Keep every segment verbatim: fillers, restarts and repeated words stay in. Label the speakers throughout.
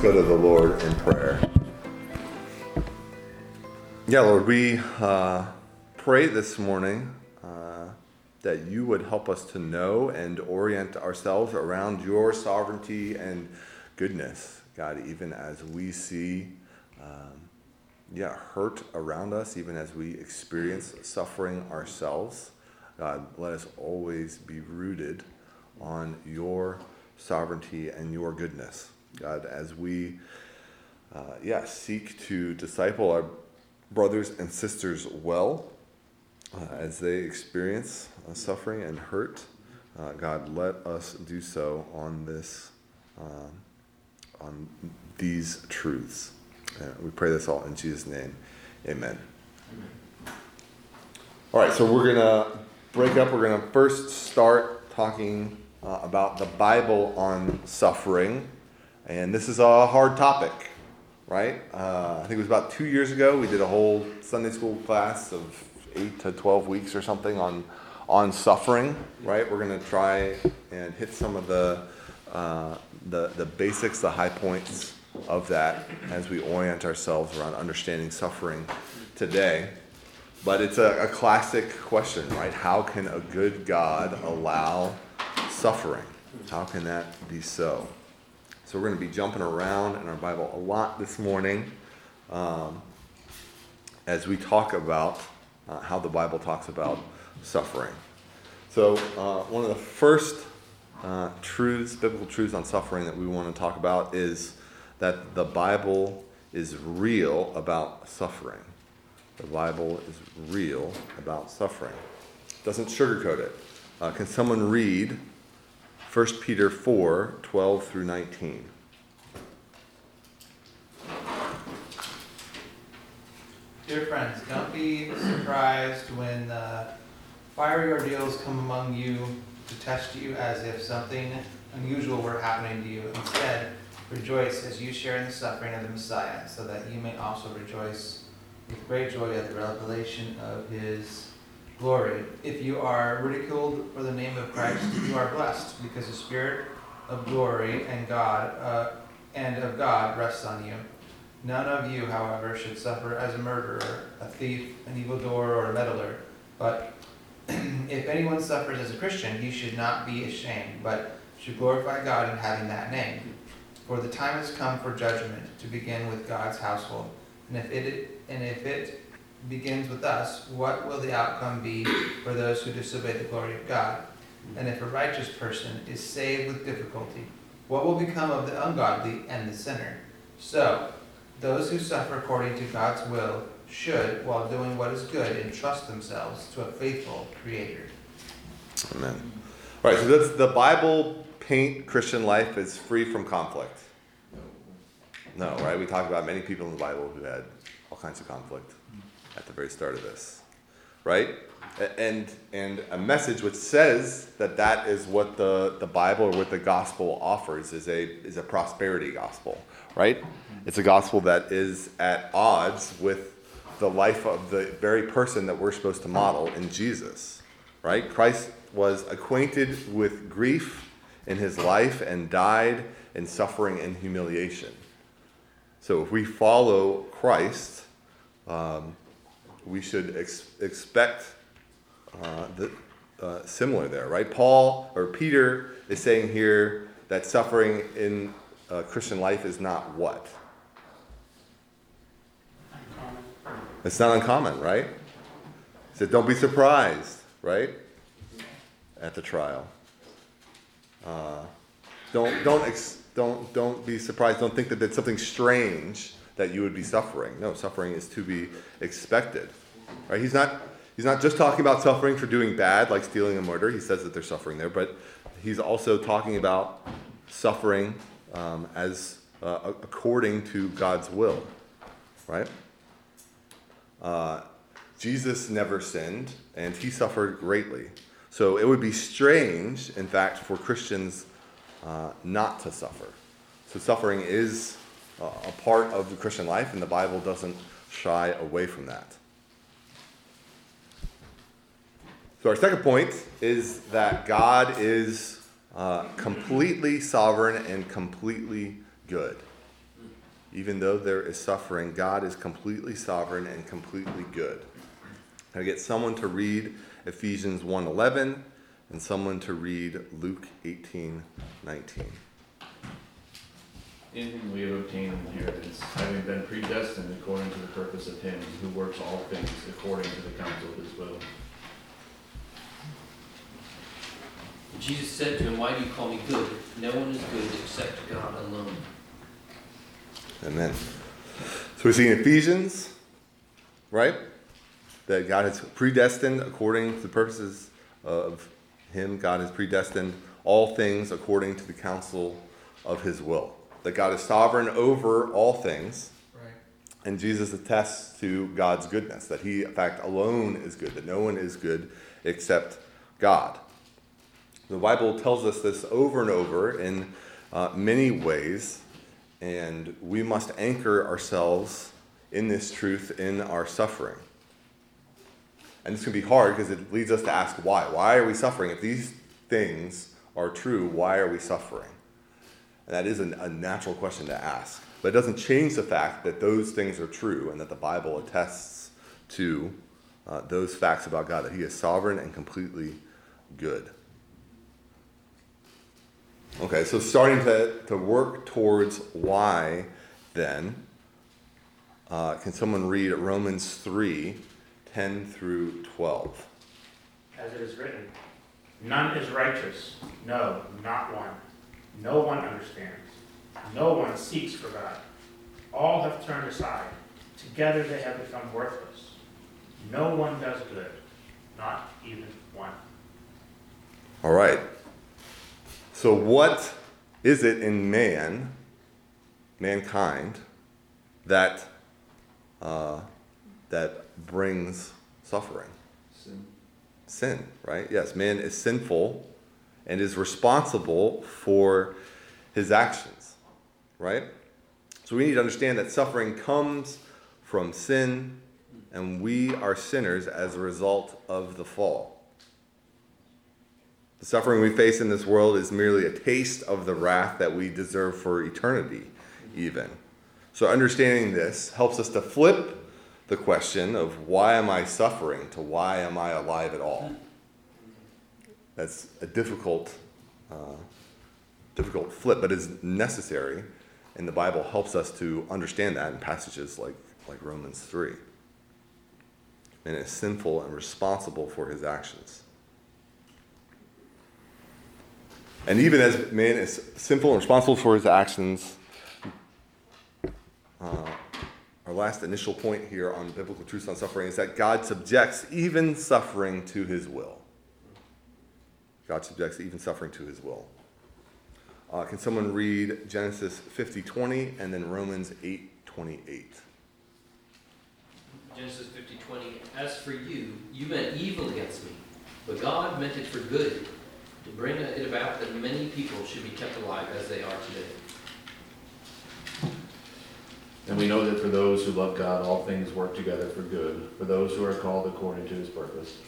Speaker 1: go to the Lord in prayer. Yeah, Lord, we uh, pray this morning uh, that you would help us to know and orient ourselves around your sovereignty and goodness, God, even as we see um, yeah, hurt around us, even as we experience suffering ourselves. God, let us always be rooted on your sovereignty and your goodness. God, as we uh, yeah, seek to disciple our brothers and sisters well, uh, as they experience uh, suffering and hurt, uh, God, let us do so on this, um, on these truths. Uh, we pray this all in Jesus' name. Amen. Amen. All right, so we're going to break up. We're going to first start talking uh, about the Bible on suffering. And this is a hard topic, right? Uh, I think it was about two years ago. We did a whole Sunday school class of eight to twelve weeks or something on on suffering, right? We're going to try and hit some of the, uh, the the basics, the high points of that as we orient ourselves around understanding suffering today. But it's a, a classic question, right? How can a good God allow suffering? How can that be so? So we're going to be jumping around in our Bible a lot this morning um, as we talk about uh, how the Bible talks about suffering. So uh, one of the first uh, truths, biblical truths on suffering that we want to talk about is that the Bible is real about suffering. The Bible is real about suffering. It doesn't sugarcoat it. Uh, can someone read First Peter four, twelve through nineteen.
Speaker 2: Dear friends, don't be surprised when uh, fiery ordeals come among you to test you as if something unusual were happening to you. Instead, rejoice as you share in the suffering of the Messiah, so that you may also rejoice with great joy at the revelation of his glory. If you are ridiculed for the name of Christ, you are blessed, because the Spirit of glory and God uh, and of God rests on you. None of you, however, should suffer as a murderer, a thief, an evildoer, or a meddler. But if anyone suffers as a Christian, he should not be ashamed, but should glorify God in having that name. For the time has come for judgment to begin with God's household. And if it and if it begins with us, what will the outcome be for those who disobey the glory of God? And if a righteous person is saved with difficulty, what will become of the ungodly and the sinner? So, those who suffer according to God's will should, while doing what is good, entrust themselves to a faithful Creator.
Speaker 1: Amen. All right, so does the Bible paint Christian life as free from conflict? No, right? We talk about many people in the Bible who had all kinds of conflict at the very start of this, right? And and a message which says that that is what the, the Bible or what the gospel offers is a is a prosperity gospel, right? It's a gospel that is at odds with the life of the very person that we're supposed to model in Jesus, right? Christ was acquainted with grief in his life and died in suffering and humiliation. So if we follow Christ, um, we should ex- expect uh, the, uh, similar there, right? Paul or Peter is saying here that suffering in uh, Christian life is not what?
Speaker 3: Uncommon.
Speaker 1: It's not uncommon, right? He said, don't be surprised, right? At the trial. Uh, don't don't ex- don't don't be surprised. Don't think that it's something strange that you would be suffering. No, suffering is to be expected, right? He's not he's not just talking about suffering for doing bad, like stealing and murder. He says that there's suffering there, but he's also talking about suffering um, as uh, according to God's will, right? Uh, Jesus never sinned, and he suffered greatly. So it would be strange, in fact, for Christians uh, not to suffer. So suffering is uh, a part of the Christian life, and the Bible doesn't shy away from that. So our second point is that God is uh, completely sovereign and completely good. Even though there is suffering, God is completely sovereign and completely good. I get someone to read Ephesians one eleven and someone to read Luke eighteen nineteen.
Speaker 3: In whom we have obtained inheritance, having been predestined according to the purpose of him who works all things according to the counsel of his will.
Speaker 4: Jesus said to him, "Why do you call me good? No one is good except God alone."
Speaker 1: Amen. So we see in Ephesians, right, that God has predestined according to the purposes of him. God has predestined all things according to the counsel of his will. That God is sovereign over all things.
Speaker 2: Right.
Speaker 1: And Jesus attests to God's goodness, that he, in fact, alone is good, that no one is good except God. The Bible tells us this over and over in uh, many ways, and we must anchor ourselves in this truth in our suffering. And this can be hard because it leads us to ask why. Why are we suffering? If these things are true, why are we suffering? And that is a, a natural question to ask. But it doesn't change the fact that those things are true and that the Bible attests to uh, those facts about God, that he is sovereign and completely good. Okay, so starting to, to work towards why, then, uh, can someone read Romans three, ten through twelve?
Speaker 5: As it is written, none is righteous, no, not one. No one understands. No one seeks for God. All have turned aside. Together they have become worthless. No one does good, not even one.
Speaker 1: All right. So what is it in man, mankind, that uh, that brings suffering?
Speaker 3: Sin.
Speaker 1: Sin, right? Yes, man is sinful and is responsible for his actions, right? So we need to understand that suffering comes from sin, and we are sinners as a result of the fall. The suffering we face in this world is merely a taste of the wrath that we deserve for eternity, even. So understanding this helps us to flip the question of why am I suffering to why am I alive at all? That's a difficult, uh, difficult flip, but is necessary, and the Bible helps us to understand that in passages like, like Romans three. Man is sinful and responsible for his actions. And even as man is sinful and responsible for his actions, uh, our last initial point here on biblical truths on suffering is that God subjects even suffering to his will. God subjects even suffering to his will. Uh, can someone read Genesis fifty twenty and then Romans eight twenty-eight?
Speaker 4: Genesis fifty twenty, "As for you, you meant evil against me, but God meant it for good, to bring it about that many people should be kept alive as they are today."
Speaker 3: And we know that for those who love God, all things work together for good, for those who are called according to his purpose.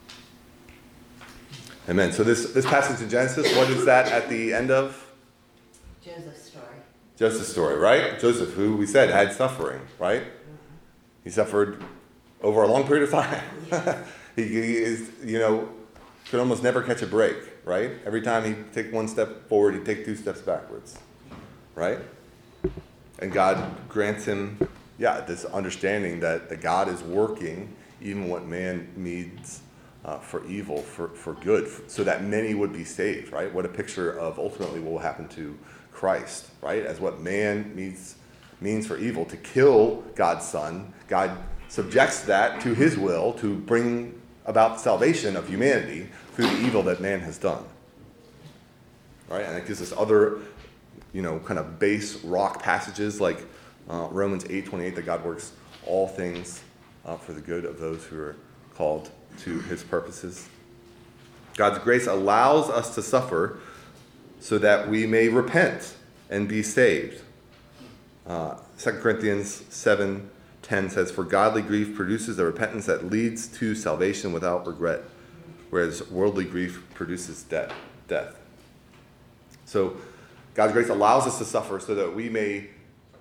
Speaker 1: Amen. So this, this passage in Genesis, what is that at the end of?
Speaker 6: Joseph's story.
Speaker 1: Joseph's story, right? Joseph, who we said had suffering, right? He suffered over a long period of time. he, he is, you know, could almost never catch a break, right? Every time he'd take one step forward, he'd take two steps backwards, right? And God grants him, yeah, this understanding that, that God is working even what man needs uh, for evil, for, for good, so that many would be saved, right? What a picture of ultimately what will happen to Christ, right? As what man needs means for evil, to kill God's Son, God subjects that to his will to bring about salvation of humanity through the evil that man has done. Right? And it gives us other, you know, kind of base rock passages like uh, Romans eight twenty-eight, that God works all things uh, for the good of those who are called to his purposes. God's grace allows us to suffer so that we may repent and be saved. Uh, Second Corinthians seven ten says, "For godly grief produces a repentance that leads to salvation without regret, whereas worldly grief produces death." death. So God's grace allows us to suffer so that we may,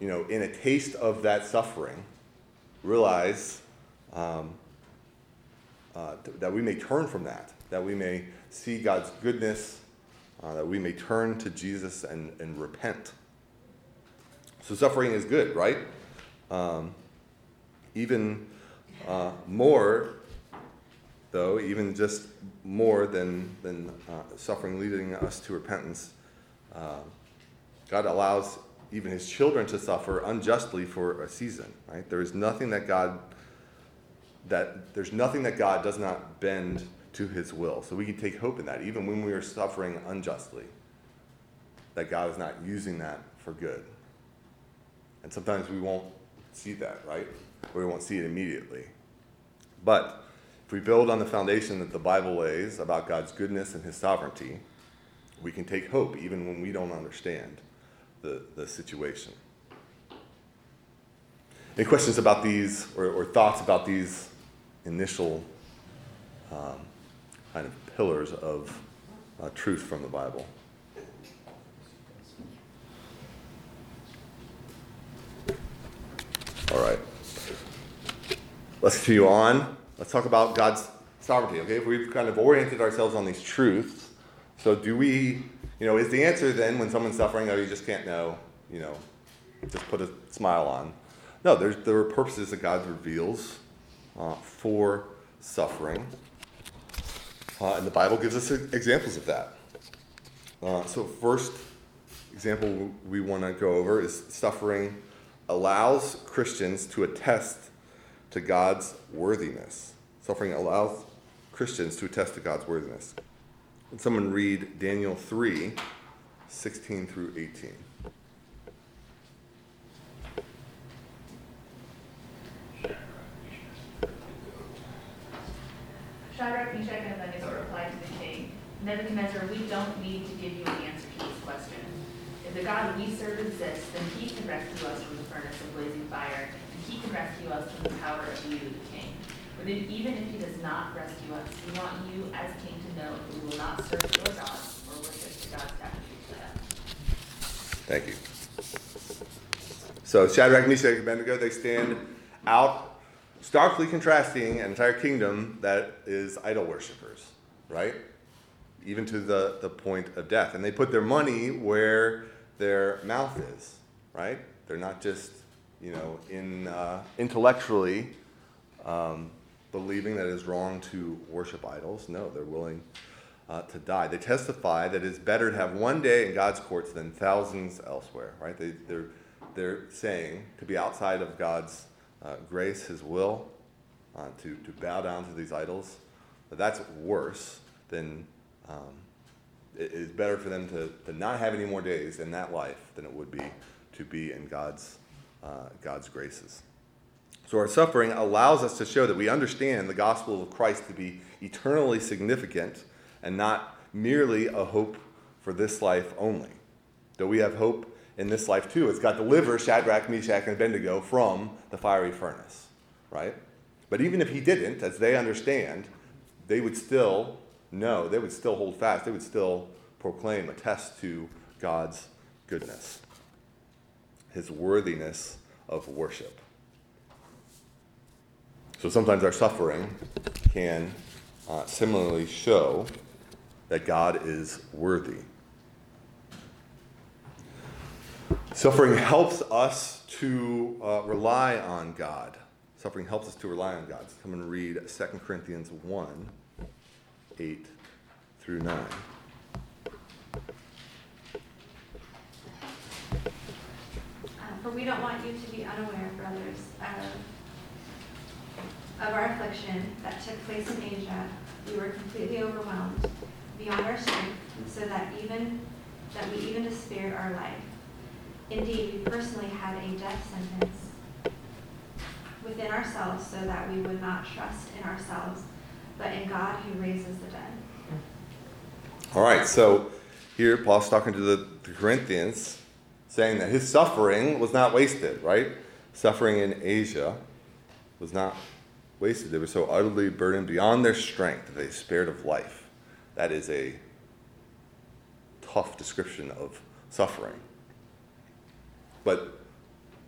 Speaker 1: you know, in a taste of that suffering, realize um, uh, th- that we may turn from that, that we may see God's goodness, uh, that we may turn to Jesus and, and repent. So suffering is good, right? Um, even uh, more, though, even just more than, than uh, suffering leading us to repentance, uh, God allows even his children to suffer unjustly for a season, right? There is nothing that God, that there's nothing that God does not bend to his will. So we can take hope in that, even when we are suffering unjustly, that God is not using that for good. And sometimes we won't see that, right? Or we won't see it immediately. But if we build on the foundation that the Bible lays about God's goodness and his sovereignty, we can take hope even when we don't understand the, the situation. Any questions about these or, or thoughts about these initial um, kind of pillars of uh, truth from the Bible? All right. Let's continue on. Let's talk about God's sovereignty, okay? If we've kind of oriented ourselves on these truths, so do we, you know, is the answer then when someone's suffering, oh, you just can't know, you know, just put a smile on? No, there's, there are purposes that God reveals uh, for suffering. Uh, and the Bible gives us examples of that. Uh, so first example we want to go over is suffering allows Christians to attest to God's worthiness. Suffering allows Christians to attest to God's worthiness. Can someone read Daniel three, sixteen through eighteen?
Speaker 7: Shadrach, Meshach, and Abednego replied to the king, Nebuchadnezzar, we don't need to give you an answer to this question. If the God we serve exists, then he can rescue us from the furnace of blazing fire, and he can rescue us from the power of you, the king. But if, even if he does not rescue us, we want you as king to know that we will not serve your gods or worship the God's statues to them.
Speaker 1: Thank you. So Shadrach, Meshach, and Abednego, they stand out, starkly contrasting an entire kingdom that is idol worshippers, right? Even to the, the point of death. And they put their money where their mouth is, right? They're not just, you know, in uh, intellectually um, believing that it is wrong to worship idols. No, they're willing uh, to die. They testify that it's better to have one day in God's courts than thousands elsewhere, right? They, they're, they're saying to be outside of God's uh, grace, his will, uh, to, to bow down to these idols, but that's worse than... Um, it is better for them to, to not have any more days in that life than it would be to be in God's uh, God's graces. So our suffering allows us to show that we understand the gospel of Christ to be eternally significant and not merely a hope for this life only. Though we have hope in this life too. It's God deliver Shadrach, Meshach, and Abednego from the fiery furnace, right? But even if he didn't, as they understand, they would still know, they would still hold fast, they would still proclaim, attest to God's goodness, his worthiness of worship. So sometimes our suffering can uh, similarly show that God is worthy. Suffering helps us to uh, rely on God. Suffering helps us to rely on God. So come and read Second Corinthians one, eight through nine.
Speaker 8: Uh, for we don't want you to be unaware, brothers, of, of our affliction that took place in Asia. We were completely overwhelmed beyond our strength, so that even that we even despaired our life. Indeed, we personally had a death sentence within ourselves, so that we would not trust in ourselves, but in God who raises the dead.
Speaker 1: All right, so here Paul's talking to the, the Corinthians, saying that his suffering was not wasted, right? Suffering in Asia was not wasted. They were so utterly burdened beyond their strength that they despaired of life. That is a tough description of suffering. But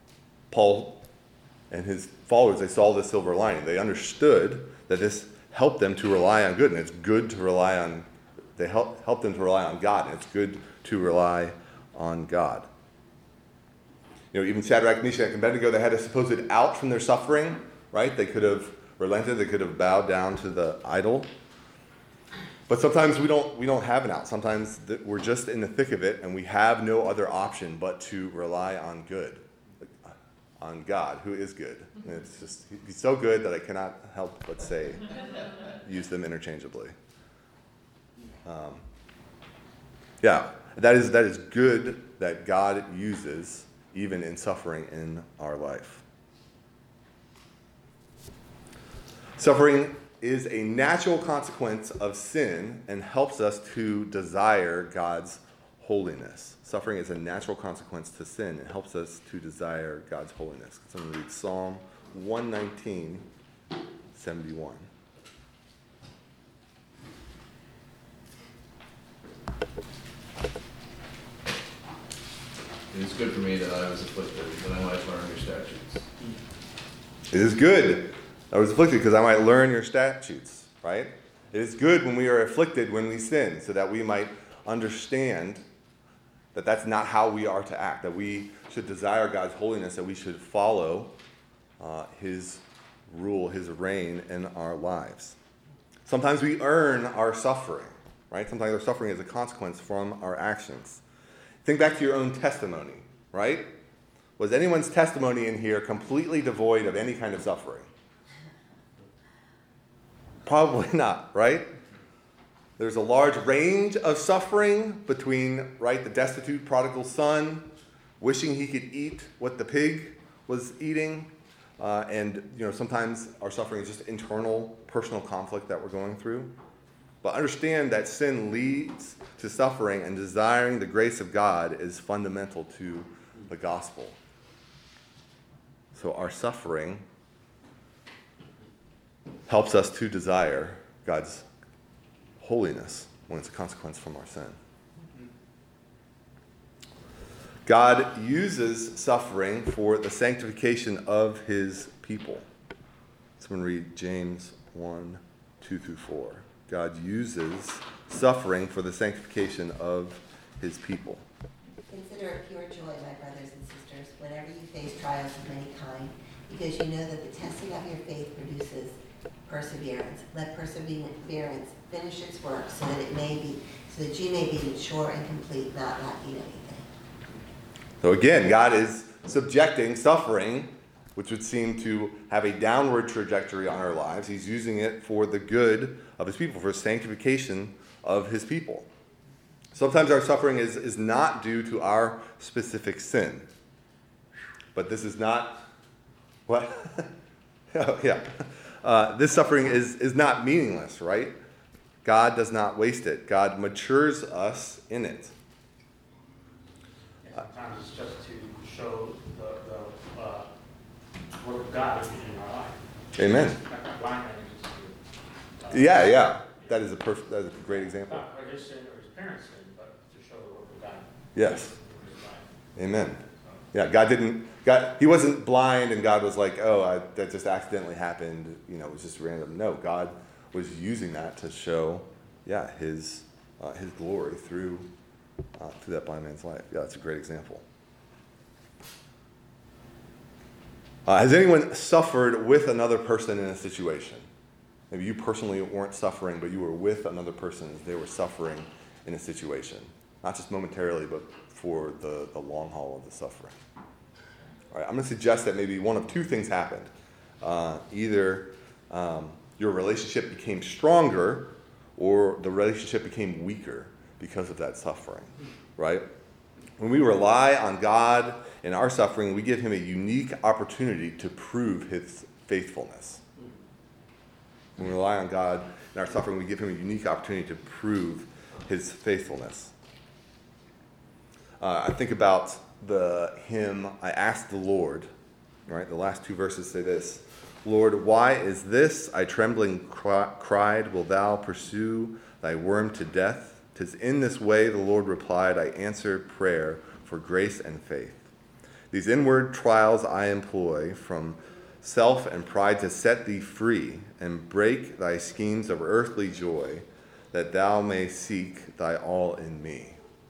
Speaker 1: Paul and his followers, they saw the silver lining. They understood that this helped them to rely on good, and it's good to rely on, they help, help them to rely on God, and it's good to rely on God. You know, even Shadrach, Meshach, and Abednego, they had a supposed out from their suffering, right? They could have relented, they could have bowed down to the idol. But sometimes we don't we don't have an out. Sometimes th- we're just in the thick of it, and we have no other option but to rely on good, on God, who is good. And it's just, he's so good that I cannot help but say, use them interchangeably. Um, yeah, that is that is good that God uses even in suffering in our life. Suffering is a natural consequence of sin and helps us to desire God's holiness. Suffering is a natural consequence to sin and helps us to desire God's holiness. So I'm going to read Psalm one nineteen, seventy-one.
Speaker 3: It is good for me that I was afflicted, that I might learn your statutes.
Speaker 1: It is good. I was afflicted because I might learn your statutes, right? It is good when we are afflicted when we sin, so that we might understand that that's not how we are to act, that we should desire God's holiness, that we should follow uh, his rule, his reign in our lives. Sometimes we earn our suffering, right? Sometimes our suffering is a consequence from our actions. Think back to your own testimony, right? Was anyone's testimony in here completely devoid of any kind of suffering? Probably not, right? There's a large range of suffering between, right, the destitute prodigal son wishing he could eat what the pig was eating, uh, and you know sometimes our suffering is just internal, personal conflict that we're going through. But understand that sin leads to suffering, and desiring the grace of God is fundamental to the gospel. So our suffering helps us to desire God's holiness when it's a consequence from our sin. God uses suffering for the sanctification of his people. Someone read James one, two through four. God uses suffering for the sanctification of his people.
Speaker 6: Consider it pure joy, my brothers and sisters, whenever you face trials of any kind, because you know that the testing of your faith produces perseverance. Let perseverance finish its work, so that it may be, so that you may be mature and complete, not lacking anything.
Speaker 1: So again, God is subjecting suffering, which would seem to have a downward trajectory on our lives. He's using it for the good of his people, for sanctification of his people. Sometimes our suffering is, is not due to our specific sin. But this is not, what? oh, yeah. Uh, this suffering is, is not meaningless, right? God does not waste it. God matures us in it.
Speaker 5: Yeah, sometimes it's just to show the, the uh, work of God in our life.
Speaker 1: Amen.
Speaker 5: Not not blind man, just to, uh,
Speaker 1: Yeah, yeah. That is a perfect, that is a great example.
Speaker 5: Not for his sin or his parents' sin, but to show the work of God
Speaker 1: Yes.
Speaker 5: in his life.
Speaker 1: Amen. Yeah, God didn't, God, he wasn't blind and God was like, oh, I, that just accidentally happened. You know, it was just random. No, God was using that to show, yeah, his uh, his glory through uh, through that blind man's life. Yeah, that's a great example. Uh, has anyone suffered with another person in a situation? Maybe you personally weren't suffering, but you were with another person as they were suffering in a situation. Not just momentarily, but for the, the long haul of the suffering. All right, I'm going to suggest that maybe one of two things happened. Uh, either um, your relationship became stronger, or the relationship became weaker because of that suffering, right? When we rely on God in our suffering, we give him a unique opportunity to prove his faithfulness. When we rely on God in our suffering, we give him a unique opportunity to prove his faithfulness. Uh, I think about the hymn, I Asked the Lord, right? The last two verses say this: Lord, why is this? I trembling cry, cried, will thou pursue thy worm to death? 'Tis in this way, the Lord replied, I answer prayer for grace and faith. These inward trials I employ from self and pride to set thee free and break thy schemes of earthly joy, that thou may seek thy all in me.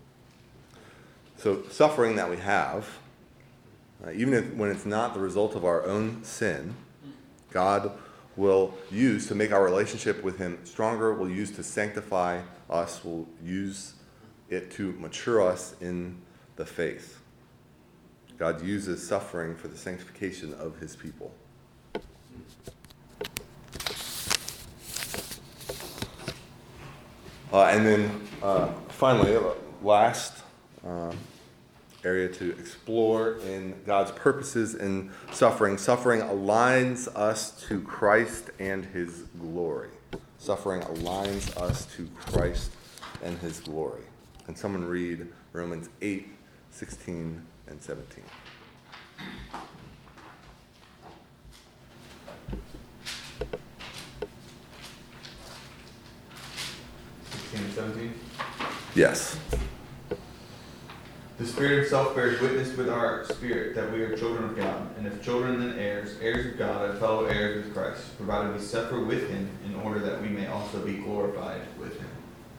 Speaker 1: So suffering that we have, uh, even if, when it's not the result of our own sin, God will use to make our relationship with him stronger, will use to sanctify us, will use it to mature us in the faith. God uses suffering for the sanctification of his people. Uh, and then uh, finally, last uh, area to explore in God's purposes in suffering. Suffering aligns us to Christ and his glory. Suffering aligns us to Christ and his glory. Can someone read Romans eight, sixteen, and seventeen?
Speaker 9: sixteen and seventeen?
Speaker 1: Yes.
Speaker 9: The Spirit himself bears witness with our spirit that we are children of God, and if children, then heirs, heirs of God, and fellow heirs with Christ, provided we suffer with him, in order that we may also be glorified with him.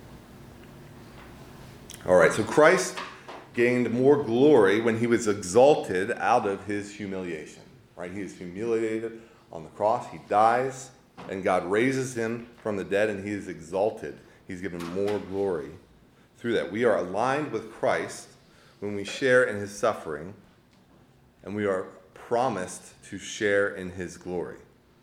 Speaker 1: All right, so Christ gained more glory when he was exalted out of his humiliation. Right? He is humiliated on the cross, he dies, and God raises him from the dead, and he is exalted. He's given more glory through that. We are aligned with Christ when we share in his suffering, and we are promised to share in his glory.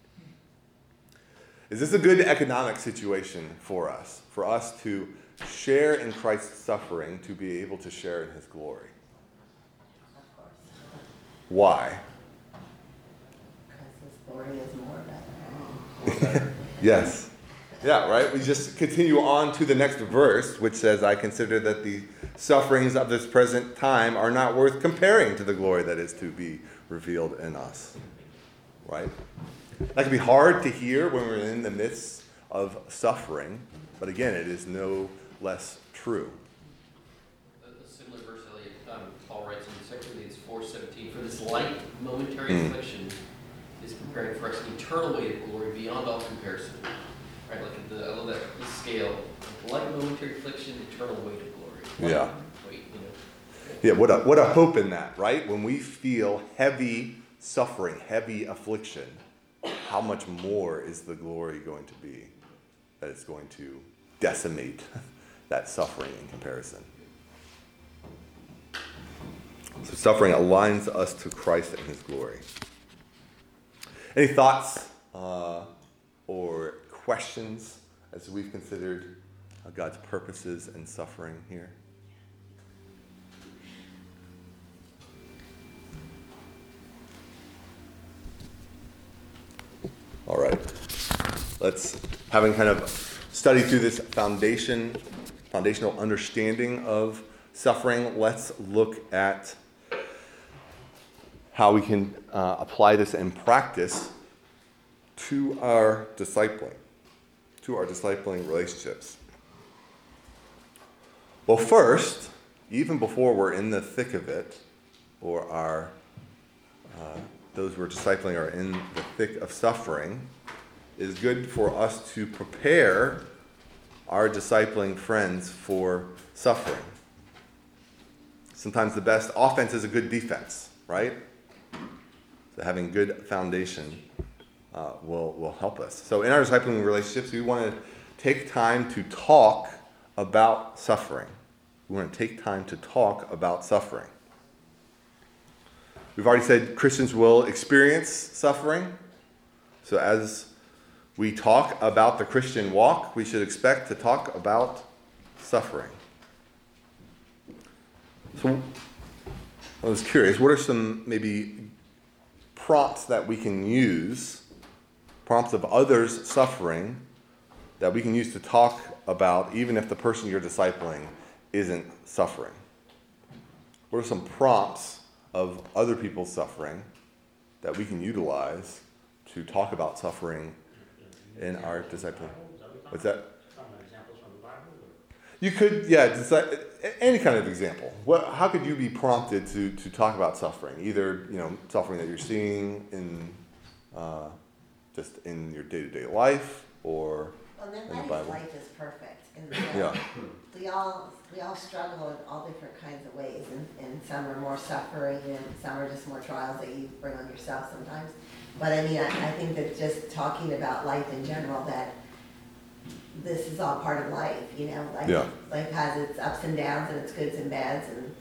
Speaker 1: Is this a good economic situation for us? For us to share in Christ's suffering, to be able to share in his glory?
Speaker 6: Of course.
Speaker 1: Why?
Speaker 6: Because his glory is more better.
Speaker 1: Yes. Yeah, right? We just continue on to the next verse, which says, I consider that the sufferings of this present time are not worth comparing to the glory that is to be revealed in us. Right? That can be hard to hear when we're in the midst of suffering, but again, it is no less true.
Speaker 4: A, a similar verse, Elliot, um, Paul writes in Second Corinthians four seventeen, for this light momentary
Speaker 1: Mm.
Speaker 4: affliction is preparing for us an eternal weight of glory beyond all comparison. Right, like the, I love that the scale, light momentary affliction, eternal weight of glory.
Speaker 1: Yeah.
Speaker 4: Weight, you know.
Speaker 1: Yeah, what a, what a hope in that, right? When we feel heavy suffering, heavy affliction, how much more is the glory going to be that it's going to decimate that suffering in comparison? So suffering aligns us to Christ and his glory. Any thoughts uh, or questions as we've considered uh, God's purposes in suffering here? All right. Let's, having kind of studied through this foundation, foundational understanding of suffering, let's look at how we can uh, apply this in practice to our discipling, to our discipling relationships. Well, first, even before we're in the thick of it, or our uh, those we're discipling are in the thick of suffering, it is good for us to prepare our discipling friends for suffering. Sometimes the best offense is a good defense, right? So having good foundation uh, will, will help us. So in our discipling relationships, we want to take time to talk about suffering. We want to take time to talk about suffering. We've already said Christians will experience suffering. So as we talk about the Christian walk, we should expect to talk about suffering. So I was curious, what are some maybe prompts that we can use, prompts of others suffering, that we can use to talk about even if the person you're discipling isn't suffering? What are some prompts of other people's suffering that we can utilize to talk about suffering in our discipling? What's that?
Speaker 5: Some examples from the Bible?
Speaker 1: You could, yeah, deci- a- any kind of example. What, how could you be prompted to, to talk about suffering? Either, you know, suffering that you're seeing in uh, just in your day-to-day life, or
Speaker 6: Well,
Speaker 1: in the
Speaker 6: nobody's
Speaker 1: Bible.
Speaker 6: life is perfect. And so
Speaker 1: Yeah.
Speaker 6: we all we all struggle in all different kinds of ways, and, and some are more suffering, and some are just more trials that you bring on yourself sometimes. But I mean, I, I think that just talking about life in general, that this is all part of life, you know. Life,
Speaker 1: Yeah.
Speaker 6: life has its ups and downs and its goods and bads, and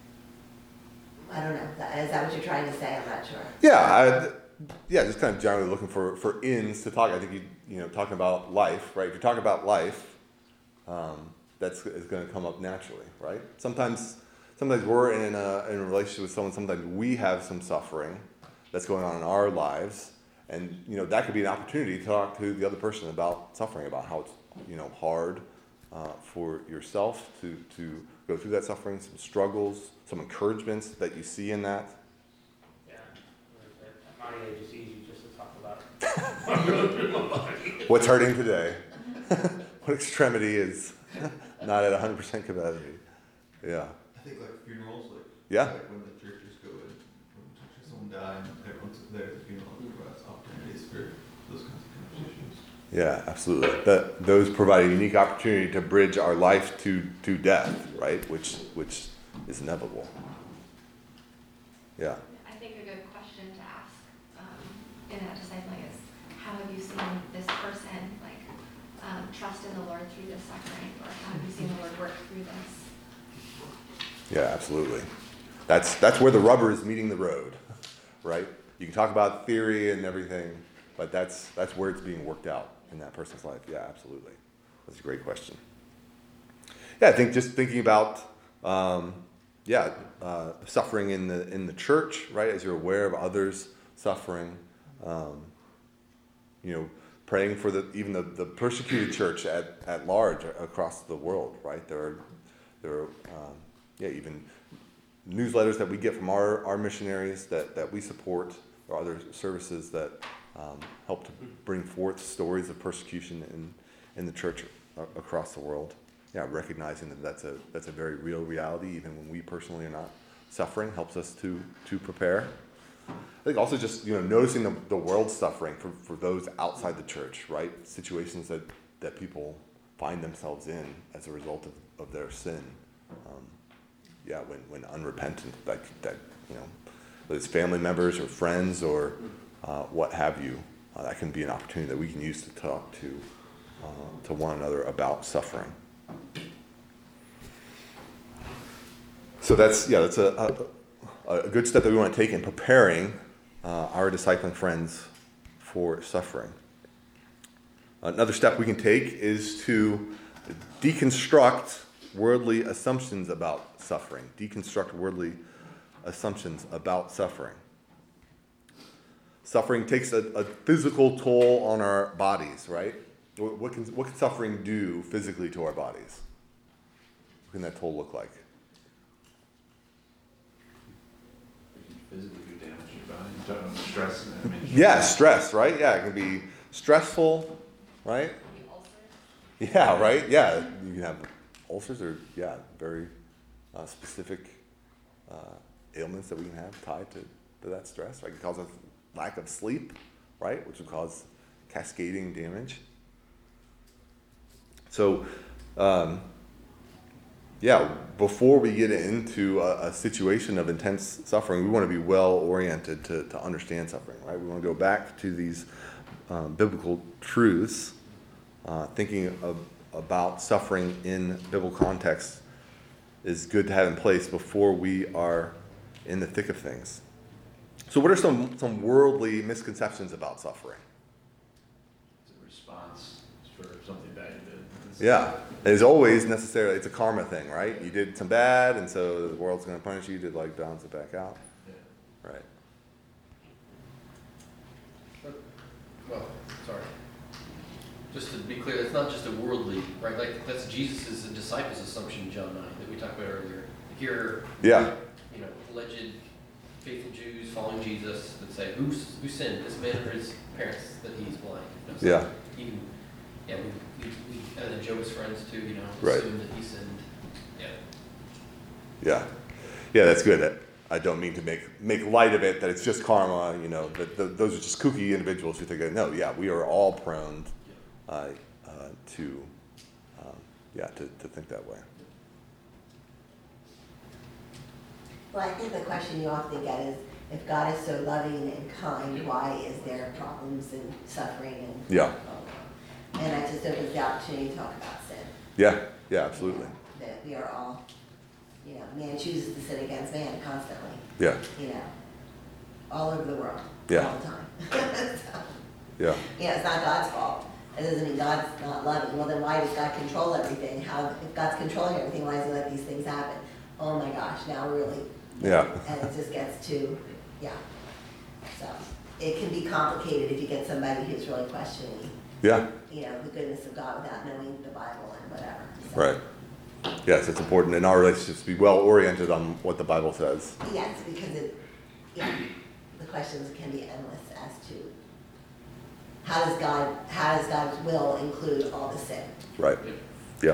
Speaker 6: I don't know. Is that what you're trying to say? I'm not sure.
Speaker 1: Yeah, I, yeah, just kind of generally looking for, for ins to talk. I think you you know talking about life, right? If you're talking about life, um, that's is going to come up naturally, right? Sometimes sometimes we're in a in a relationship with someone. Sometimes we have some suffering that's going on in our lives, and you know that could be an opportunity to talk to the other person about suffering, about how it's you know hard uh, for yourself to to go through that suffering, some struggles, some encouragements that you see in that.
Speaker 5: Yeah, at my age, it's easy just to talk about it.
Speaker 1: What's hurting today? What extremity is not at one hundred percent capacity? Yeah.
Speaker 9: I think like funerals, like,
Speaker 1: Yeah.
Speaker 9: like when the churches go in, when the churches someone die and everyone's there at the funeral, it provides opportunities for those kinds of conversations.
Speaker 1: Yeah, absolutely. That those provide a unique opportunity to bridge our life to, to death, right? Which which is inevitable. Yeah.
Speaker 8: I think a good question to ask um, in that discipling is, how have you seen this person like um, trust in the Lord through this suffering, or how have you seen the Lord work through this?
Speaker 1: Yeah, absolutely. That's that's where the rubber is meeting the road, right? You can talk about theory and everything, but that's that's where it's being worked out in that person's life. Yeah, absolutely. That's a great question. Yeah, I think just thinking about um, yeah uh, suffering in the in the church, right? As you're aware of others suffering, um, you know, praying for the even the, the persecuted church at, at large across the world, right? There are there are um, yeah even newsletters that we get from our, our missionaries that, that we support, or other services that um, help to bring forth stories of persecution in, in the church a- across the world. Yeah, recognizing that that's a that's a very real reality, even when we personally are not suffering, helps us to to prepare. I think also just you know noticing the, the world's suffering for, for those outside the church, right? Situations that, that people find themselves in as a result of, of their sin. Um, yeah, when, when unrepentant, that that you know, whether it's family members or friends or uh, what have you, uh, that can be an opportunity that we can use to talk to uh, to one another about suffering. So that's yeah, that's a, a, a good step that we want to take in preparing uh, our discipling friends for suffering. Another step we can take is to deconstruct worldly assumptions about suffering. Deconstruct worldly assumptions about suffering. Suffering takes a, a physical toll on our bodies, right? What, what can what can suffering do physically to our bodies? What can that toll look like?
Speaker 3: Physically do damage to your body. You're talking about stress. I mean,
Speaker 1: Yeah, stress, right? Yeah, it can be stressful, right? Yeah, right? Yeah, you can have ulcers or, yeah, very uh, specific uh, ailments that we can have tied to, to that stress. Right? It can cause us lack of sleep, right? Which will cause cascading damage. So, um, yeah, before we get into a, a situation of intense suffering, we want to be well oriented to, to understand suffering, right? We want to go back to these um, biblical truths, uh, thinking of, about suffering in biblical context is good to have in place before we are in the thick of things. So what are some, some worldly misconceptions about suffering?
Speaker 3: it's a response for something bad you did. It's-
Speaker 1: Yeah, it's always necessarily, it's a karma thing, right? You did some bad, and so the world's going to punish you to like balance it back out,
Speaker 3: Yeah.
Speaker 1: right?
Speaker 4: Well, sorry. Just to be clear, it's not just a worldly, right? Like, that's Jesus' and disciples' assumption in John nine that we talked about earlier. Like, you're,
Speaker 1: Yeah,
Speaker 4: you know, alleged faithful Jews following Jesus that say, who's, who sinned, this man or his parents, that he's blind? You know, so
Speaker 1: Yeah.
Speaker 4: Even, yeah, we, we, we, and then Job's friends too, you know,
Speaker 1: Right.
Speaker 4: assume that he sinned. Yeah.
Speaker 1: Yeah. Yeah, that's good. I don't mean to make make light of it, that it's just karma, you know, that the, those are just kooky individuals who think that, no, yeah, we are all prone uh, uh, to, um, yeah, to, to think that way.
Speaker 6: Well, I think the question you often get is, if God is so loving and kind, why is there problems and suffering and
Speaker 1: Yeah.
Speaker 6: and that just opens the opportunity to talk about sin.
Speaker 1: Yeah, yeah, absolutely.
Speaker 6: You know, that we are all, you know, man chooses to sin against man constantly.
Speaker 1: Yeah,
Speaker 6: You know, all over the world,
Speaker 1: Yeah.
Speaker 6: all the time. So,
Speaker 1: yeah,
Speaker 6: yeah, it's not God's fault. It doesn't mean God's not loving. Well, then why does God control everything? How, if God's controlling everything, why does He let these things happen? Oh my gosh, now we're really,
Speaker 1: yeah,
Speaker 6: and it just gets to, yeah. So it can be complicated if you get somebody who's really questioning,
Speaker 1: yeah,
Speaker 6: you know, the goodness of God without knowing the Bible and whatever. So,
Speaker 1: right. Yes, it's important in our relationships to be well oriented on what the Bible says.
Speaker 6: yes, because it, yeah, the questions can be endless as to how does God, how does God's will include all the sin?
Speaker 1: Right. Yeah.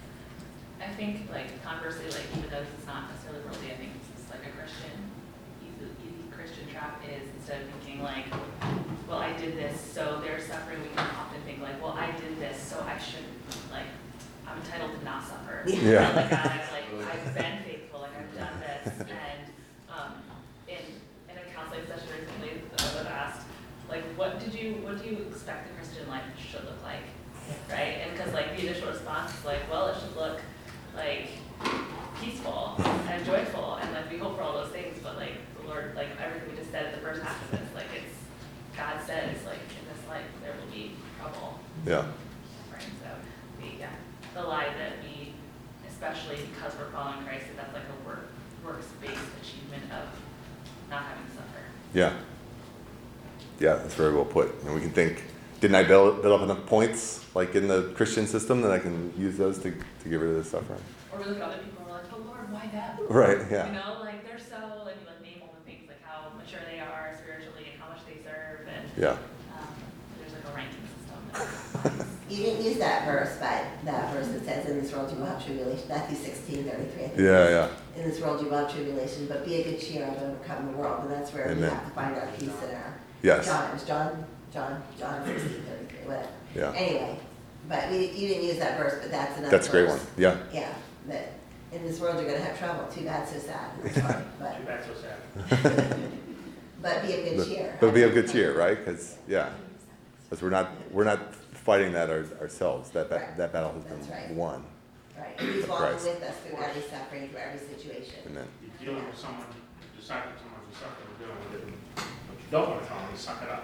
Speaker 7: I think, like, conversely, like, even though this is not necessarily worldly, I think it's just like a Christian, easy, easy Christian trap is, instead of thinking like, well, I did this, so they're suffering, we can often think like, well, I did this, so I shouldn't, like, I'm entitled to not suffer.
Speaker 1: Yeah.
Speaker 7: And like, God, I've like, I've been faithful, like, I've done this, and, um, in, in a counseling session recently, I was asked, like, what did you, what do you expect a Christian life should look like? Right? And because like the initial response is like, well, it should look like peaceful and joyful, and like we hope for all those things, but like the Lord, like everything we just said at the first half of this, like it's, God says, like in this life there will be trouble.
Speaker 1: Yeah.
Speaker 7: Right? So we, yeah, the lie that we, especially because we're following Christ, that that's like a work, works-based achievement of not having to suffer.
Speaker 1: Yeah. Yeah, that's very well put. And we can think, didn't I build, build up enough points, like in the Christian system, that I can use those to, to get rid of the suffering?
Speaker 7: Or we look at other people and we're like, oh Lord, why them?
Speaker 1: Right, yeah.
Speaker 7: You know, like they're so, like we like name all the things, like how mature they are spiritually and how much they serve, and
Speaker 1: Yeah.
Speaker 7: um, there's like a ranking system.
Speaker 6: You didn't use that verse, but that verse that says, in this world you will have tribulation, Matthew sixteen thirty-three. I think.
Speaker 1: Yeah, yeah.
Speaker 6: In this world you will have tribulation, but be a good cheer, I've overcome the world, and that's where we
Speaker 1: Amen.
Speaker 6: have to find our peace in our.
Speaker 1: Yes.
Speaker 6: John, it was John, John, John sixteen thirty-three, whatever.
Speaker 1: Yeah.
Speaker 6: Anyway, but we, you didn't use that verse, but that's another
Speaker 1: That's a great
Speaker 6: verse.
Speaker 1: one. Yeah.
Speaker 6: Yeah, that in this world you're gonna have trouble, too bad, so sad, I'm sorry, but,
Speaker 5: Too bad, so sad.
Speaker 6: but be of good
Speaker 1: But,
Speaker 6: cheer.
Speaker 1: but be of good cheer, right? Because, yeah. Because we're not, we're not fighting that our, ourselves. That,
Speaker 6: Right.
Speaker 1: that, that battle has
Speaker 6: That's
Speaker 1: been
Speaker 6: right.
Speaker 1: won.
Speaker 6: Right, and he's walking
Speaker 1: Christ.
Speaker 6: with us through every suffering, through every situation.
Speaker 1: Amen.
Speaker 5: You're dealing with someone, deciding someone who's suffering, dealing with it. What you don't want to tell them is suck it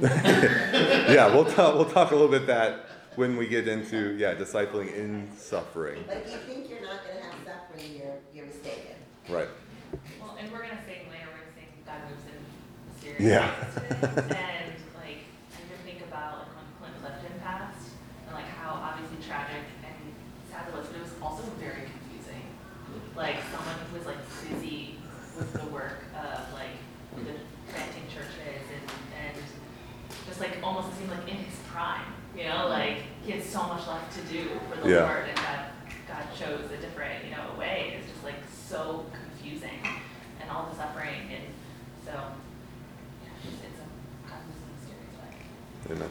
Speaker 5: up.
Speaker 1: Yeah, we'll talk, we'll talk a little bit that when we get into, yeah, discipling in suffering.
Speaker 6: But if you think you're not gonna have suffering, you're, you're mistaken.
Speaker 1: Right.
Speaker 7: Well, and we're gonna sing later, we're gonna sing God Moves in Mysterious
Speaker 1: Yeah.
Speaker 7: Ways. And like, I even think about like when Clint Clifton passed, and like how obviously tragic and sad it was, but it was also very confusing. Like someone who was like busy with the work of like the planting churches and, and just like almost seemed like in his prime, you know, like he had so much left to do for the
Speaker 1: Yeah.
Speaker 7: Lord, and God, God chose a different, you know, way. It's just like so confusing, and all the suffering, and so yeah, it's, it's a God moves in a mysterious way.
Speaker 1: Amen.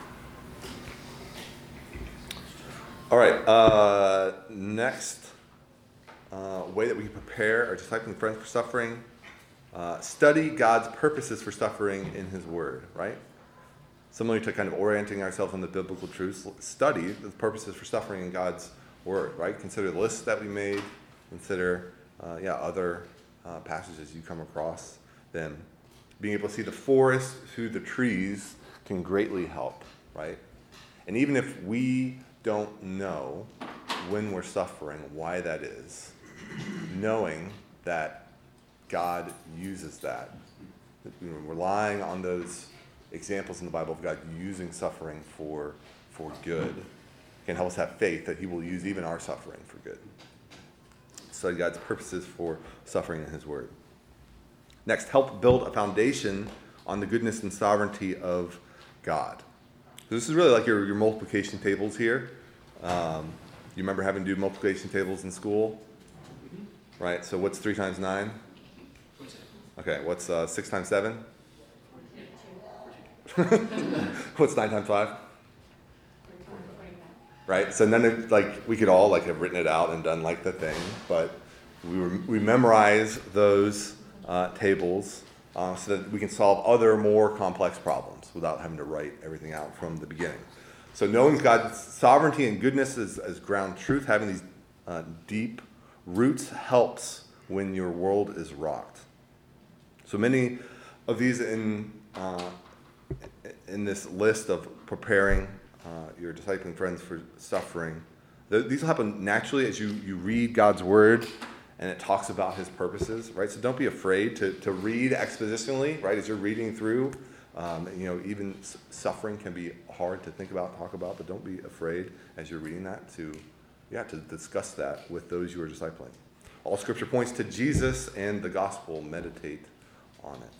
Speaker 1: All right. Uh, next uh, way that we can prepare our discipling friends for suffering, uh, study God's purposes for suffering in His Word, right? Similarly to kind of orienting ourselves on the biblical truths, study the purposes for suffering in God's Word, right? Consider the list that we made. Consider, uh, yeah, other uh, passages you come across them. Being able to see the forest through the trees can greatly help, right? And even if we don't know when we're suffering, why that is, knowing that God uses that, you know, relying on those examples in the Bible of God using suffering for, for good, can help us have faith that He will use even our suffering for good. Study God's purposes for suffering in His Word. Next, help build a foundation on the goodness and sovereignty of God. So this is really like your, your multiplication tables here. Um, you remember having to do multiplication tables in school? right? So what's three times nine? Okay, what's uh, six times seven? What's nine times five? Right? So none of, like, we could all like have written it out and done like the thing, but we were, we memorize those uh, tables uh, so that we can solve other more complex problems without having to write everything out from the beginning. So knowing God's sovereignty and goodness as, as ground truth, having these uh, deep roots helps when your world is rocked. So many of these in uh, in this list of preparing uh, your discipling friends for suffering, th- these will happen naturally as you, you read God's word and it talks about his purposes, right? So don't be afraid to, to read expositionally, right? As you're reading through, um, you know, even s- suffering can be hard to think about, talk about, but don't be afraid as you're reading that to, yeah, to discuss that with those you are discipling. All scripture points to Jesus and the gospel. Meditate on it.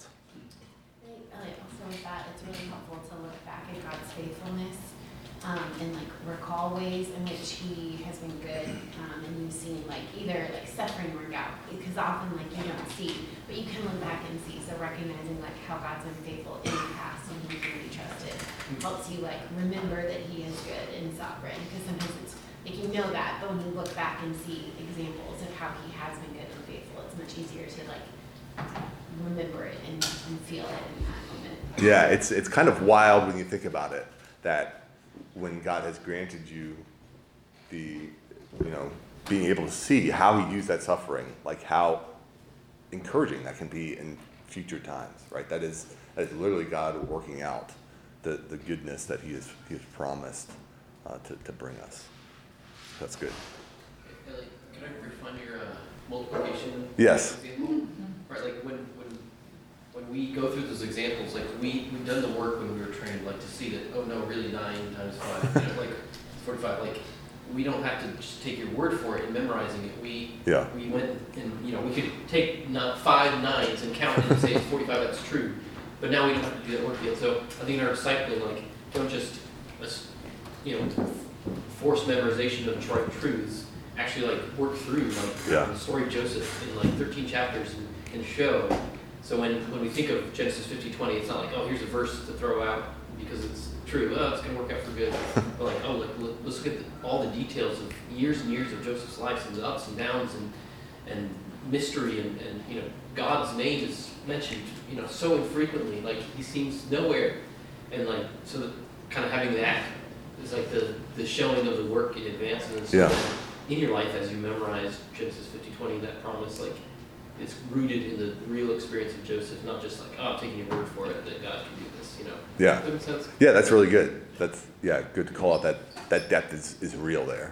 Speaker 10: I think, Elliot, also with that, it's really helpful to look back at God's faithfulness um, and like recall ways in which he has been good, um, and you've seen like either like suffering work out, because often like you don't see, but you can look back and see. So recognizing like how God's been faithful in the past and he can be trusted helps you like remember that he is good and sovereign, because sometimes it's like you know that, but when you look back and see examples of how he has been good and faithful, it's much easier to like remember it and, and feel it in that moment.
Speaker 1: Yeah, it's it's kind of wild when you think about it, that when God has granted you the, you know, being able to see how he used that suffering, like how encouraging that can be in future times, right? That is that is literally God working out the, the goodness that he has he has promised uh, to, to bring us. That's good.
Speaker 4: Okay, Ellie, can I refund your uh, multiplication
Speaker 1: Yes.
Speaker 4: example? Right, like when when when we go through those examples, like we we've done the work when we were trained, like to see that, oh no, really nine times five, you know, like forty-five. Like we don't have to just take your word for it and memorizing it. We
Speaker 1: Yeah.
Speaker 4: we went and you know we could take not five nines and count it and say it's forty-five. That's true, but now we don't have to do that work yet. So I think in our discipling, like don't just you know force memorization of trite truths. Actually, like work through like
Speaker 1: Yeah.
Speaker 4: the story of Joseph in like thirteen chapters and, and show. So when, when we think of Genesis fifty twenty, it's not like, oh, here's a verse to throw out because it's true. Oh, it's going to work out for good. But like, oh, like, look, let's look at the, all the details of years and years of Joseph's life and the ups and downs and and mystery and, and you know God's name is mentioned you know so infrequently. Like he seems nowhere, and like so that kind of having that is like the the showing of the work in advance and so
Speaker 1: Yeah.
Speaker 4: in your life as you memorize Genesis fifty twenty, that promise, like, it's rooted in the real experience of Joseph, not just like, oh, I'm taking your word for it that God can do this, you know.
Speaker 1: Yeah.
Speaker 4: Does that make sense?
Speaker 1: Yeah, that's really good. That's yeah, good to call out that that depth is, is real there.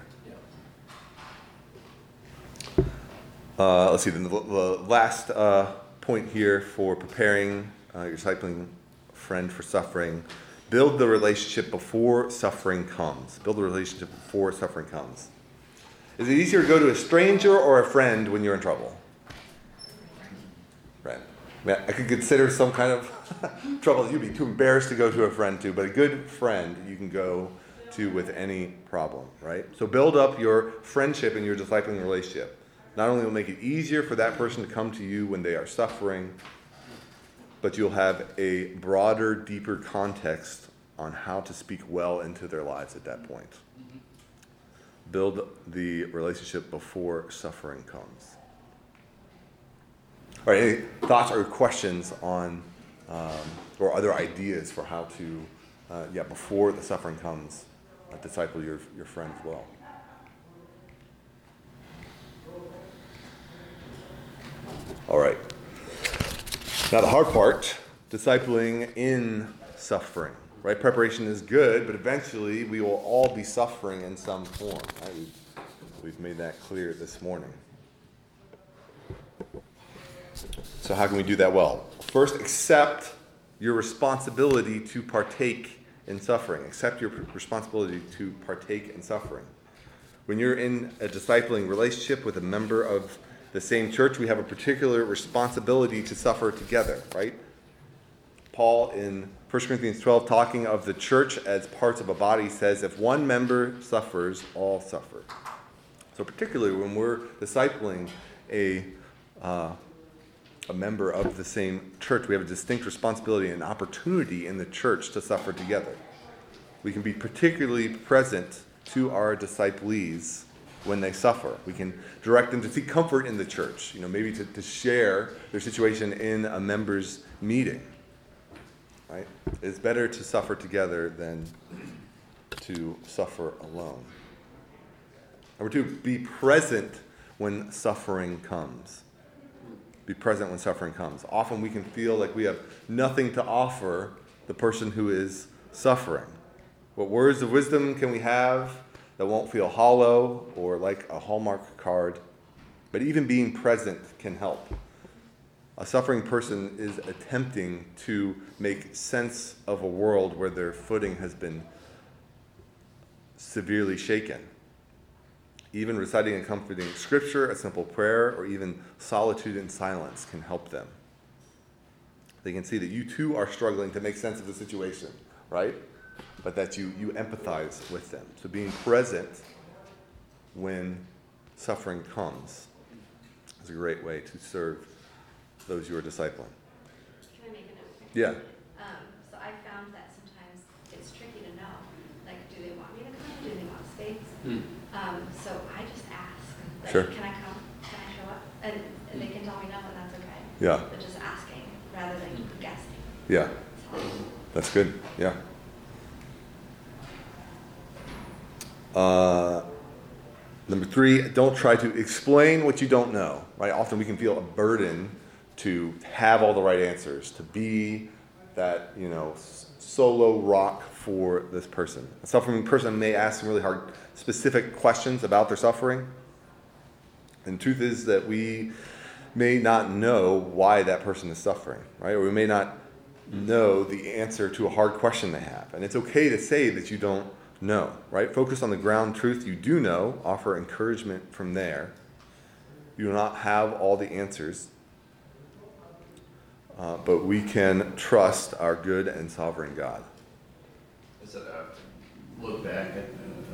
Speaker 4: Yeah.
Speaker 1: Uh, let's see, the, the last uh, point here for preparing uh, your discipling friend for suffering, build the relationship before suffering comes. Build the relationship before suffering comes. Is it easier to go to a stranger or a friend when you're in trouble? Friend. I mean, I could consider some kind of trouble that you'd be too embarrassed to go to a friend to, but a good friend you can go to with any problem, right? So build up your friendship and your discipling relationship. Not only will it make it easier for that person to come to you when they are suffering, but you'll have a broader, deeper context on how to speak well into their lives at that point. Build the relationship before suffering comes. All right, any thoughts or questions on, um, or other ideas for how to, uh, yeah, before the suffering comes, uh, disciple your, your friend well? All right. Now the hard part, discipling in suffering. Right? Preparation is good, but eventually we will all be suffering in some form. Right? We've, we've made that clear this morning. So how can we do that well? First, accept your responsibility to partake in suffering. Accept your responsibility to partake in suffering. When you're in a discipling relationship with a member of the same church, we have a particular responsibility to suffer together, right? Paul in First Corinthians twelve, talking of the church as parts of a body, says, if one member suffers, all suffer. So particularly when we're discipling a uh, a member of the same church, we have a distinct responsibility and opportunity in the church to suffer together. We can be particularly present to our disciples when they suffer. We can direct them to seek comfort in the church, you know, maybe to, to share their situation in a members' meeting. Right? It's better to suffer together than to suffer alone. Number two, be present when suffering comes. Be present when suffering comes. Often we can feel like we have nothing to offer the person who is suffering. What words of wisdom can we have that won't feel hollow or like a Hallmark card? But even being present can help. A suffering person is attempting to make sense of a world where their footing has been severely shaken. Even reciting a comforting scripture, a simple prayer, or even solitude and silence can help them. They can see that you too are struggling to make sense of the situation, right? But that you, you empathize with them. So being present when suffering comes is a great way to serve those you are discipling.
Speaker 8: Can I make a note?
Speaker 1: Yeah.
Speaker 8: Um, so I found that sometimes it's tricky to know, like, do they want me to come? Do they want space?
Speaker 4: Hmm.
Speaker 8: Um, so I just ask, like,
Speaker 1: Sure.
Speaker 8: can I come? Can I show up? And, and they can tell me no, and that's okay.
Speaker 1: Yeah.
Speaker 8: But just asking rather than guessing.
Speaker 1: Yeah.
Speaker 8: So,
Speaker 1: That's good. Yeah. Uh, number three, don't try to explain what you don't know, right? Often we can feel a burden to have all the right answers, to be that, you know, s- solo rock for this person. A suffering person may ask some really hard, specific questions about their suffering. And the truth is that we may not know why that person is suffering, right? Or we may not know the answer to a hard question they have. And it's okay to say that you don't know, right? Focus on the ground truth you do know, offer encouragement from there. You do not have all the answers, uh, but we can trust our good and sovereign God.
Speaker 3: I said, uh, look back at,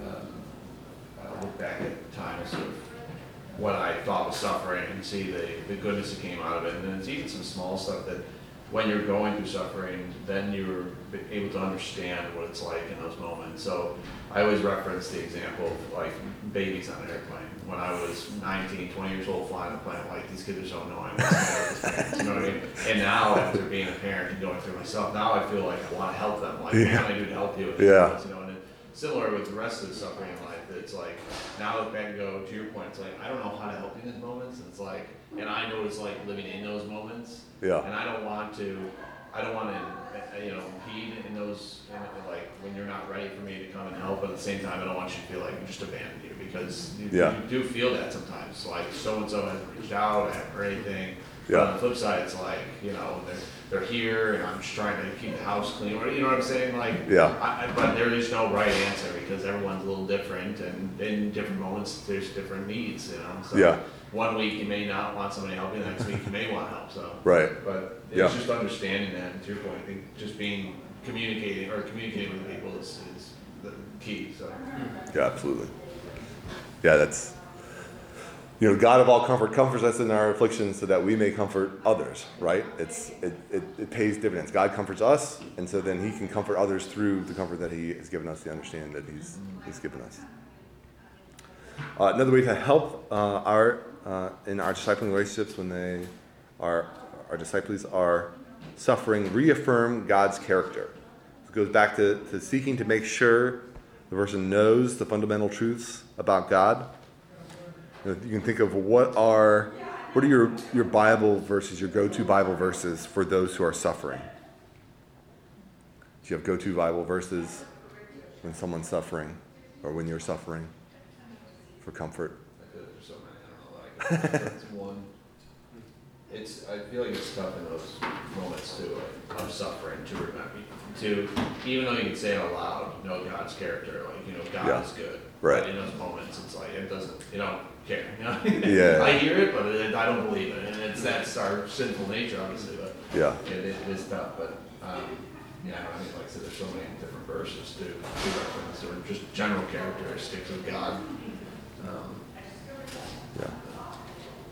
Speaker 3: uh, uh, look back at times of what I thought was suffering and see the, the goodness that came out of it. And then it's even some small stuff that when you're going through suffering, then you're able to understand what it's like in those moments. So I always reference the example of like babies on an airplane. When I was nineteen, twenty years old flying a plane, I'm like, these kids are so annoying. You know what I mean? And now after being a parent and going through myself, now I feel like I want to help them. Like,
Speaker 1: Yeah.
Speaker 3: what can I do to help you? With
Speaker 1: Yeah.
Speaker 3: this? You know, and similar with the rest of the suffering in life, it's like, now I look back and go, to your point, it's like, I don't know how to help you in these moments. And it's like, and I know it's like living in those moments.
Speaker 1: Yeah.
Speaker 3: And I don't want to, I don't want to, you know, impede in those, in, like, when you're not ready for me to come and help, but at the same time, I don't want you to feel like we just abandoned you, because you,
Speaker 1: Yeah.
Speaker 3: you do feel that sometimes, like, so-and-so hasn't reached out, I haven't heard anything.
Speaker 1: Yeah.
Speaker 3: But on the flip side, it's like, you know, they're, they're here, and I'm just trying to keep the house clean, or, you know what I'm saying, like,
Speaker 1: Yeah.
Speaker 3: I, I, but there is no right answer, because everyone's a little different, and in different moments, there's different needs, you know, so.
Speaker 1: Yeah.
Speaker 3: One week you may not want somebody to help you, the next week you may want help, so.
Speaker 1: Right.
Speaker 3: But
Speaker 1: Yeah.
Speaker 3: it's just understanding that, and to your point, I think just being, communicating, or communicating with people is, is the key, so.
Speaker 1: Yeah, absolutely. Yeah, that's, you know, God of all comfort comforts us in our afflictions so that we may comfort others, right? It's it, it, it pays dividends. God comforts us, and so then he can comfort others through the comfort that he has given us, the understanding that he's, he's given us. Uh, another way to help uh, our uh, in our discipling relationships when they are our disciples are suffering, reaffirm God's character. It goes back to, to seeking to make sure the person knows the fundamental truths about God. You know, you can think of what are what are your, your Bible verses, your go-to Bible verses for those who are suffering. Do you have go-to Bible verses when someone's suffering or when you're suffering for comfort?
Speaker 3: I feel like there's so many, I don't know, like, that's one. It's, I feel like it's tough in those moments too, like, of suffering, to remember, to, even though you can say it out loud, know God's character, like, you know, God
Speaker 1: Yeah.
Speaker 3: is good.
Speaker 1: Right.
Speaker 3: But in those moments, it's like, it doesn't, you don't care, you know?
Speaker 1: Yeah.
Speaker 3: I hear it, but it, I don't believe it, and it's, that's our sinful nature, obviously, but
Speaker 1: Yeah.
Speaker 3: it, it is tough, but, um, yeah, I mean, like I said, there's so many different verses to, to reference, or just general characteristics of God. Um,
Speaker 1: Yeah.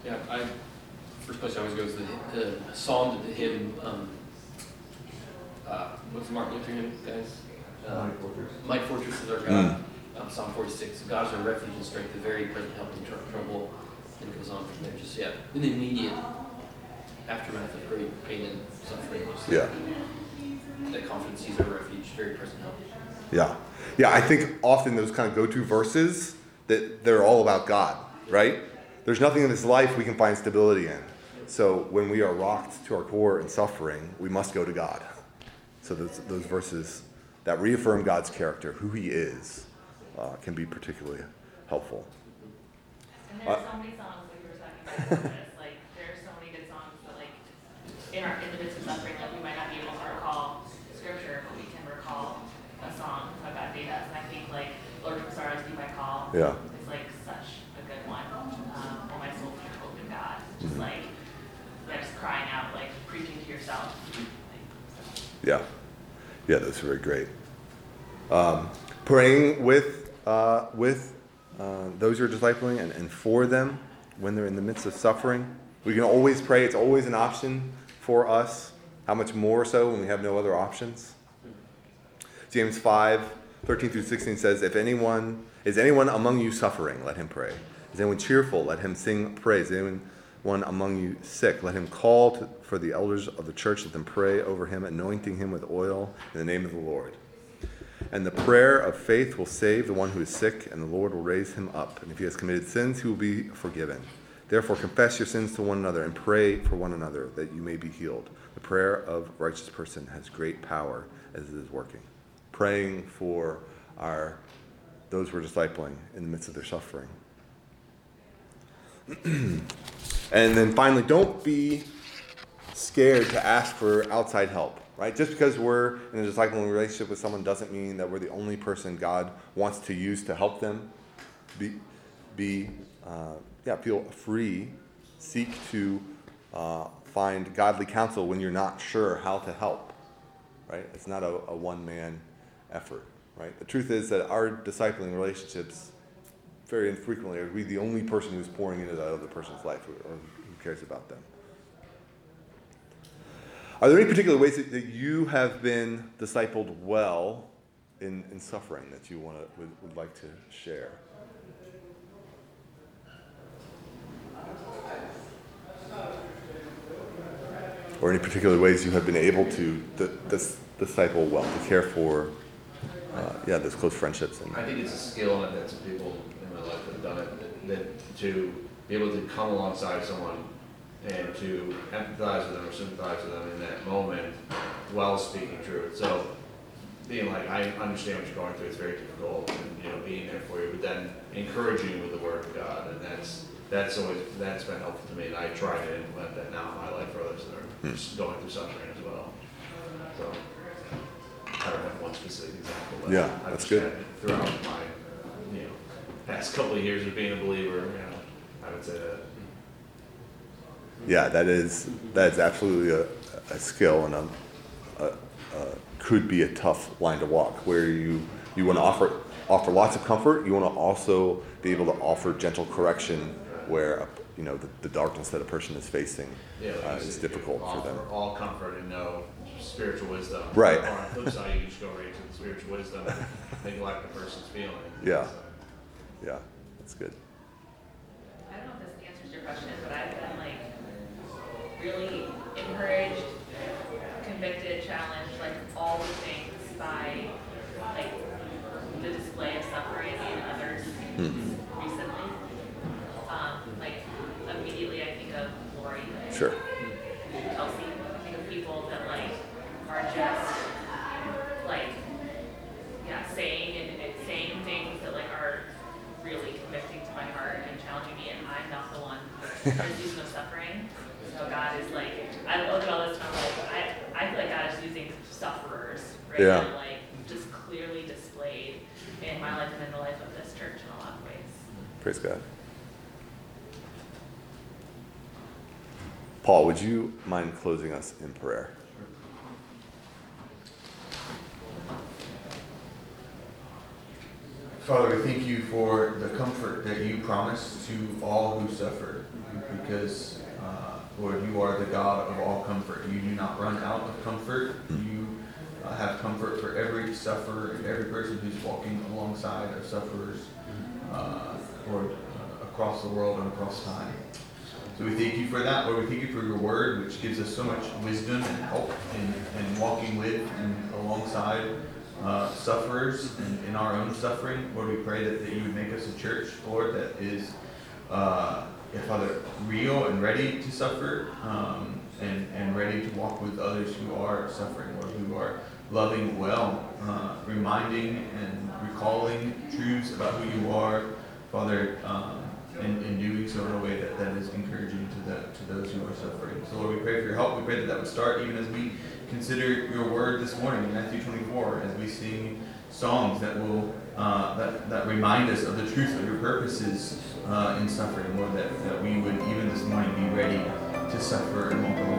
Speaker 4: Yeah, I, first place I always go is the, the psalm, the hymn, um, uh, what's the Martin Luther hymn, guys? Uh,
Speaker 9: Mighty fortress.
Speaker 4: Mighty fortress is our God. Um, Psalm forty-six, God is our refuge and strength, the very present help in tr- trouble. And it goes on from there. Just, yeah, in the immediate aftermath of great pain and suffering. Just
Speaker 1: Yeah.
Speaker 4: That confidence, He's our refuge, very present help.
Speaker 1: Yeah. Yeah, I think often those kind of go-to verses, that they're all about God, right? There's nothing in this life we can find stability in. So when we are rocked to our core in suffering, we must go to God. So those, those verses that reaffirm God's character, who He is, uh, can be particularly helpful.
Speaker 7: And there's so many songs like we were talking about this, like there's so many good songs that like in our in the midst of suffering, like we might not be able to recall scripture, but we can recall a song about God made us. And I think like Lord from Sorrows Deep I Call
Speaker 1: Yeah.
Speaker 7: is like such a good one. Um, oh my soul, your hope in God. Just
Speaker 1: Mhm.
Speaker 7: like yeah, just crying out, like preaching to yourself. Like,
Speaker 1: Yeah. Yeah, those are very great. Um, praying with uh, with uh, those you're discipling and, and for them when they're in the midst of suffering. We can always pray. It's always an option for us. How much more so when we have no other options? James five, thirteen through sixteen says, If anyone is anyone among you suffering, let him pray. Is anyone cheerful? Let him sing praise. Is anyone among you sick? Let him call to, for the elders of the church. Let them pray over him, anointing him with oil in the name of the Lord. And the prayer of faith will save the one who is sick, and the Lord will raise him up. And if he has committed sins, he will be forgiven. Therefore, confess your sins to one another and pray for one another that you may be healed. The prayer of a righteous person has great power as it is working. Praying for our those we're discipling in the midst of their suffering. And then finally, don't be scared to ask for outside help, right? Just because we're in a discipling relationship with someone doesn't mean that we're the only person God wants to use to help them. Be, be uh, yeah, feel free. Seek to uh, find godly counsel when you're not sure how to help, right? It's not a, a one-man effort, right? The truth is that our discipling relationships, very infrequently, are we the only person who's pouring into that other person's life, or, or who cares about them. Are there any particular ways that, that you have been discipled well in, in suffering that you want to would, would like to share? Or any particular ways you have been able to d- dis- disciple well, to care for, uh, yeah, those close friendships? And
Speaker 3: I think it's a skill, and that's some people in my life that have done it, that, that to be able to come alongside someone and to empathize with them or sympathize with them in that moment while speaking truth. So being like, I understand what you're going through, it's very difficult, and you know, being there for you, but then encouraging you with the word of God, and that's that's always that's been helpful to me, and I try to implement that now in my life for others that are just going through suffering as well. So I don't have one specific example, but
Speaker 1: Yeah,
Speaker 3: I've
Speaker 1: that's
Speaker 3: just
Speaker 1: good.
Speaker 3: had it throughout my you know past couple of years of being a believer, you know, I would say that.
Speaker 1: Yeah, that is that is absolutely a, a skill, and a, a, a could be a tough line to walk, where you you want to offer offer lots of comfort. You want to also be able to offer gentle correction where you know the, the darkness that a person is facing
Speaker 3: Yeah, like
Speaker 1: uh,
Speaker 3: you
Speaker 1: is
Speaker 3: said,
Speaker 1: difficult
Speaker 3: you
Speaker 1: for them.
Speaker 3: offer all comfort and no spiritual wisdom.
Speaker 1: Right.
Speaker 3: Or on the flip side, you can just go right to the spiritual wisdom and neglect the person's feeling.
Speaker 1: Yeah.
Speaker 3: So,
Speaker 1: Yeah, that's good.
Speaker 7: I don't know if this answers your question, but I've been like really encouraged, convicted, challenged, like all the things by like the display of suffering in others
Speaker 1: Hmm.
Speaker 7: recently. Um, like immediately I think of Lori,
Speaker 1: Sure.
Speaker 7: Kelsey. I think of people that like are just like yeah saying and, and saying things that like are really convicting to my heart and challenging me, and I'm not the one who's using the suffering. So God is like, I look at all this and I'm like, I, I feel like God is using sufferers, right?
Speaker 1: Yeah.
Speaker 7: And like just clearly displayed in my life and in the life of this church in a lot of ways.
Speaker 1: Praise God. Paul, would you mind closing us in prayer?
Speaker 9: Father, we thank you for the comfort that you promise to all who suffer. We because, uh, Lord, you are the God of all comfort. You do not run out of comfort. You uh, have comfort for every sufferer and every person who's walking alongside of sufferers, uh, Lord, uh, across the world and across time. So we thank you for that, Lord. We thank you for your word, which gives us so much wisdom and help in, in walking with and alongside uh, sufferers and in our own suffering. Lord, we pray that, that you would make us a church, Lord, that is, uh, yeah, Father, real and ready to suffer, um, and, and ready to walk with others who are suffering, Lord, who are loving well, uh, reminding and recalling truths about who you are, Father, um, and, and doing so in a way that, that is encouraging to, the, to those who are suffering. So Lord, we pray for your help. We pray that that would start even as we consider your word this morning in Matthew twenty-four, as we sing songs that will uh, that, that remind us of the truth of your purposes uh, in suffering. Lord, that, that we would even this morning be ready to suffer and walk along